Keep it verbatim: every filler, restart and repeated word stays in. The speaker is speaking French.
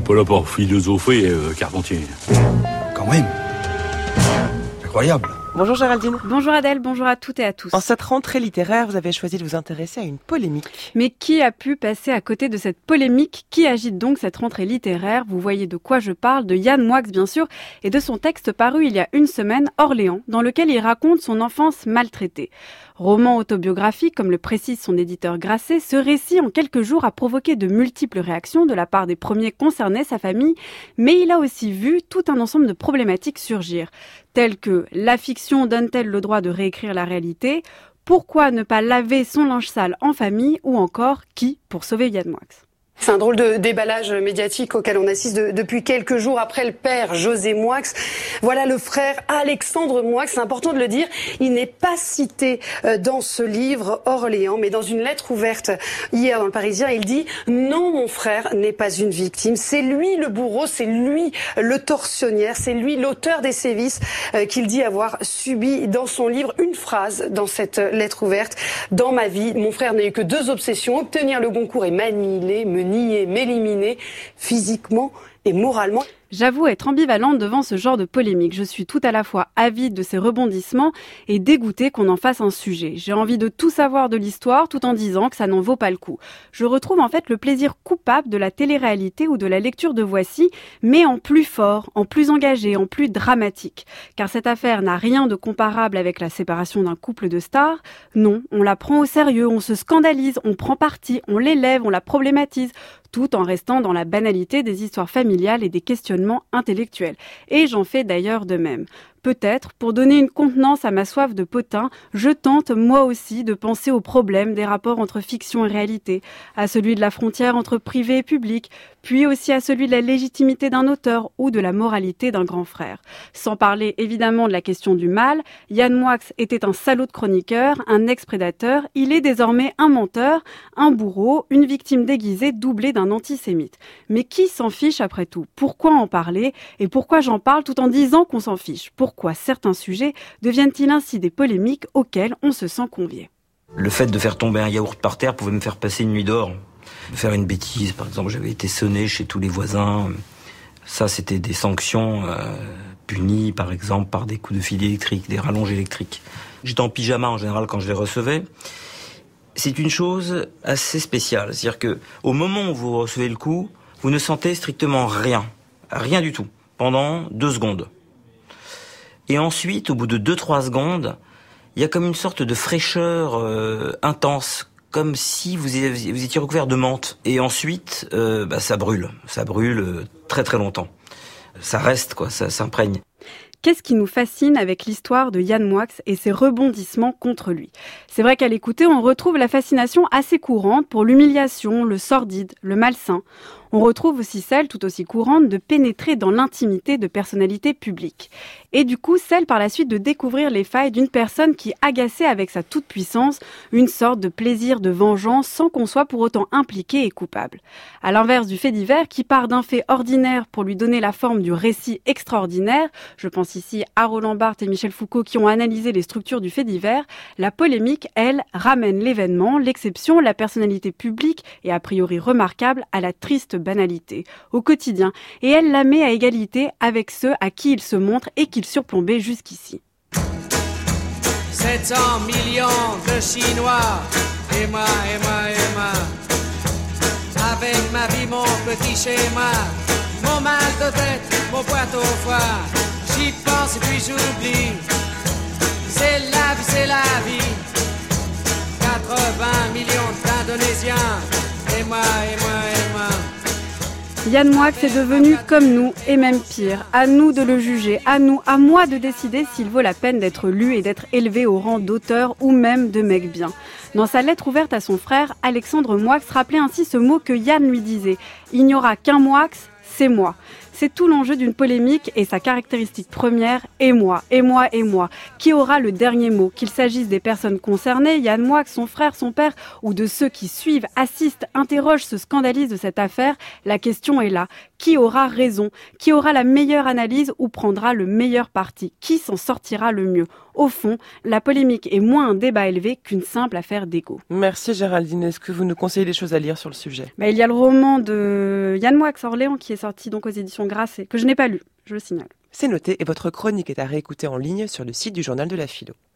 n'est pas là pour philosopher, euh, Carpentier. Quand même. Incroyable. Bonjour Géraldine. Bonjour Adèle, bonjour à toutes et à tous. En cette rentrée littéraire, vous avez choisi de vous intéresser à une polémique. Mais qui a pu passer à côté de cette polémique? Qui agite donc cette rentrée littéraire? Vous voyez de quoi je parle, de Yann Moix bien sûr, et de son texte paru il y a une semaine, Orléans, dans lequel il raconte son enfance maltraitée. Roman autobiographique, comme le précise son éditeur Grasset, ce récit en quelques jours a provoqué de multiples réactions de la part des premiers concernés, sa famille, mais il a aussi vu tout un ensemble de problématiques surgir, telles que la fiction donne-t-elle le droit de réécrire la réalité? Pourquoi ne pas laver son linge sale en famille? Ou encore, qui pour sauver Yann Moix? C'est un drôle de déballage médiatique auquel on assiste de, depuis quelques jours après le père José Moix. Voilà le frère Alexandre Moix, c'est important de le dire. Il n'est pas cité dans ce livre Orléans, mais dans une lettre ouverte hier dans le Parisien, il dit « Non, mon frère n'est pas une victime. C'est lui le bourreau, c'est lui le tortionnaire, c'est lui l'auteur des sévices qu'il dit avoir subi dans son livre. » Une phrase dans cette lettre ouverte. « Dans ma vie, mon frère n'a eu que deux obsessions, obtenir le Goncourt et m'annihiler, me nier, m'éliminer physiquement et moralement. » J'avoue être ambivalente devant ce genre de polémique. Je suis tout à la fois avide de ces rebondissements et dégoûtée qu'on en fasse un sujet. J'ai envie de tout savoir de l'histoire tout en disant que ça n'en vaut pas le coup. Je retrouve en fait le plaisir coupable de la télé-réalité ou de la lecture de Voici, mais en plus fort, en plus engagé, en plus dramatique. Car cette affaire n'a rien de comparable avec la séparation d'un couple de stars. Non, on la prend au sérieux, on se scandalise, on prend parti, on l'élève, on la problématise, tout en restant dans la banalité des histoires familiales et des questionnements intellectuels. Et j'en fais d'ailleurs de même. Peut-être, pour donner une contenance à ma soif de potin, je tente moi aussi de penser aux problèmes des rapports entre fiction et réalité, à celui de la frontière entre privé et public, puis aussi à celui de la légitimité d'un auteur ou de la moralité d'un grand frère. Sans parler évidemment de la question du mal, Yann Moix était un salaud de chroniqueur, un ex-prédateur, il est désormais un menteur, un bourreau, une victime déguisée doublée d'un antisémite. Mais qui s'en fiche après tout? Pourquoi en parler? Et pourquoi j'en parle tout en disant qu'on s'en fiche? Pourquoi certains sujets deviennent-ils ainsi des polémiques auxquelles on se sent convié? Le fait de faire tomber un yaourt par terre pouvait me faire passer une nuit dehors. Faire une bêtise, par exemple, j'avais été sonné chez tous les voisins. Ça, c'était des sanctions euh, punies, par exemple, par des coups de fil électrique, des rallonges électriques. J'étais en pyjama, en général, quand je les recevais. C'est une chose assez spéciale. C'est-à-dire que, au moment où vous recevez le coup, vous ne sentez strictement rien. Rien du tout. Pendant deux secondes. Et ensuite, au bout de deux trois secondes, il y a comme une sorte de fraîcheur euh, intense, comme si vous, aviez, vous étiez recouvert de menthe. Et ensuite, euh, bah, ça brûle. Ça brûle euh, très très longtemps. Ça reste, quoi, ça s'imprègne. Qu'est-ce qui nous fascine avec l'histoire de Yann Moix et ses rebondissements contre lui? C'est vrai qu'à l'écouter, on retrouve la fascination assez courante pour l'humiliation, le sordide, le malsain. On retrouve aussi celle, tout aussi courante, de pénétrer dans l'intimité de personnalités publiques. Et du coup, celle par la suite de découvrir les failles d'une personne qui agaçait avec sa toute-puissance une sorte de plaisir de vengeance sans qu'on soit pour autant impliqué et coupable. À l'inverse du fait divers qui part d'un fait ordinaire pour lui donner la forme du récit extraordinaire, je pense ici à Roland Barthes et Michel Foucault qui ont analysé les structures du fait divers, la polémique, elle, ramène l'événement, l'exception, la personnalité publique et a priori remarquable à la triste banalité, au quotidien, et elle la met à égalité avec ceux à qui il se montre et qu'il surplombait jusqu'ici. sept cents millions de Chinois, et moi, et moi, et moi, avec ma vie, mon petit schéma, mon mal de tête, mon boîte au foie, j'y pense et puis j'oublie, c'est la vie, c'est la vie, quatre-vingts millions d'Indonésiens, et moi, et moi, et moi. Yann Moix est devenu comme nous, et même pire. À nous de le juger, à nous, à moi de décider s'il vaut la peine d'être lu et d'être élevé au rang d'auteur ou même de mec bien. Dans sa lettre ouverte à son frère, Alexandre Moix rappelait ainsi ce mot que Yann lui disait. Il n'y aura qu'un Moix, c'est moi. C'est tout l'enjeu d'une polémique et sa caractéristique première, et moi, et moi, et moi. Qui aura le dernier mot? Qu'il s'agisse des personnes concernées, Yann Moix, son frère, son père, ou de ceux qui suivent, assistent, interrogent, se scandalisent de cette affaire, la question est là. Qui aura raison? Qui aura la meilleure analyse ou prendra le meilleur parti? Qui s'en sortira le mieux? Au fond, la polémique est moins un débat élevé qu'une simple affaire d'ego. Merci Géraldine. Est-ce que vous nous conseillez des choses à lire sur le sujet ? Bah, il y a le roman de Yann Moix, Orléans, qui est sorti donc aux éditions Grasset, que je n'ai pas lu, je le signale. C'est noté et votre chronique est à réécouter en ligne sur le site du Journal de la Philo.